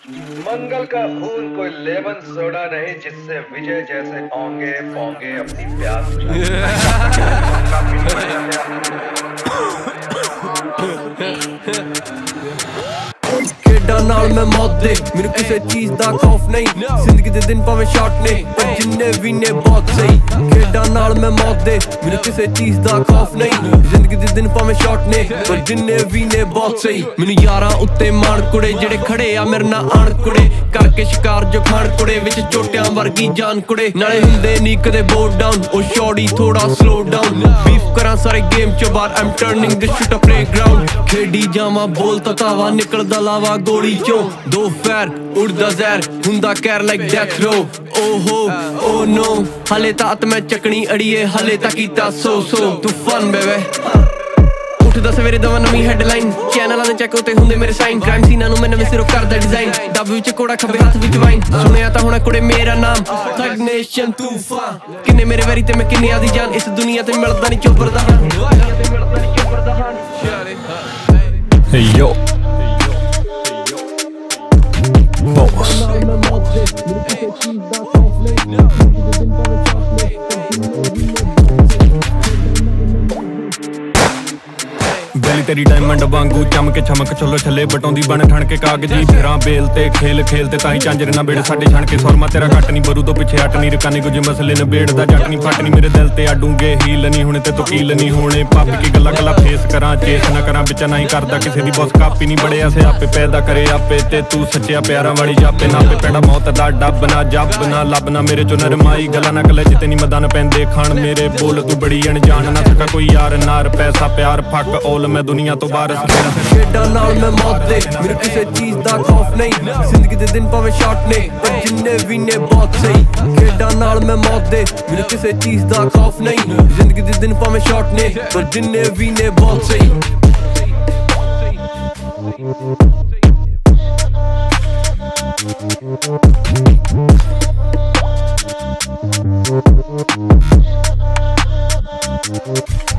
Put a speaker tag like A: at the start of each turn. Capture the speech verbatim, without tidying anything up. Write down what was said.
A: मंगल का खून कोई लेमन सोडा नहीं जिससे विजय जैसे ओंगे पोंगे अपनी प्यास
B: खेडां नाल मैं मौत दे मैनू किसे चीज दा खौफ नहीं जिंदगी दे दिन भावें शॉर्ट ने पर जिन्ने भी ने बहुत सही खेडां नाल मैं मौत दे मैनू किसे चीज दा खौफ नहीं जिंदगी दे दिन भावें शॉर्ट ने पर जिन्ने भी ने बहुत सही मैनू यारां उत्ते माण कुड़े जेड़े खड़े आ मेरे नाल आण कुड़े करके शिकार जो खाण कुड़े विच चोटियां वर्गी जान कुड़े नाले हुंदे नी कदे बोर डाउन ओ शॉर्टी थोड़ा स्लो डाउन बीफ करां सारे गेम चो बाहर I am turning this shit a playground खेडी जावां बोल ततावा निकलदा लावा गोली चो दो फैर उड़दा जहर हुंदा कैर लाइक डेथ रो ओहो ओ नो हले तात मैं चकनी अड़िए हले तक कीता सो सो तू फन बेबे उठदा सवेरे दवा नवीं हेडलाइन चैनलां दे चेक उते हुंदे मेरे साइन क्राइम सीनां नूं मैं नवें सिरों करदा डिजाइन डब विच कोड़ा खब्बे हत्थ विच वाइन सुनिया तां हुण कुड़े मेरा नाम थग नेशन तूफान किन्ने मेरे वैरी ते मैं किन्ने आदी जान इस दुनिया ते मिलदा नहीं चोबर दा हान
C: Hey yo Boss बेली तेरी डायमंड वांगू चमके चमक चलो छले बटौंदी बन ठण के कागजी फिरां बेल ते खेल खेल ते ताई झांजर ना बेड़ साडे छण के सुरमा तेरा घट नहीं बरू तो पिछे हट नहीं रकानी कुछ मसले न बेड़दा जट नहीं फट नहीं मेरे दिल ते आडूंगे हील नहीं हुणे ते तकील नहीं होने पप की गल्ला गल्ला फेस करां चेस ना करां बिच नहीं करदा किसे दी बस कापी नहीं बड़े ऐसे आपे पैदा करे आपे ते तू सच्चिया प्यारा वाली जापे नापे पैड़ा मौत दा डब ना जब ना लब ना मेरे चो नरमाई गल्ला ना कले जिते नहीं मदान पैंदे खान मेरे बोल तू बड़ी अनजान ना सका कोई यार नार पैसा प्यार फक ओल मैं दुनिया तो बाहर
B: खेडां नाल मैं मौत दे मेरे किसे चीज दा खौफ नहीं जिंदगी दे दिन भावें शॉर्ट ने पर जिन्ने भी ने बहुत सही खेडां नाल मैं मौत दे मेरे किसे चीज दा खौफ नहीं जिंदगी दे दिन भावें शॉर्ट ने पर जिन्ने भी ने बहुत सही We'll be right back.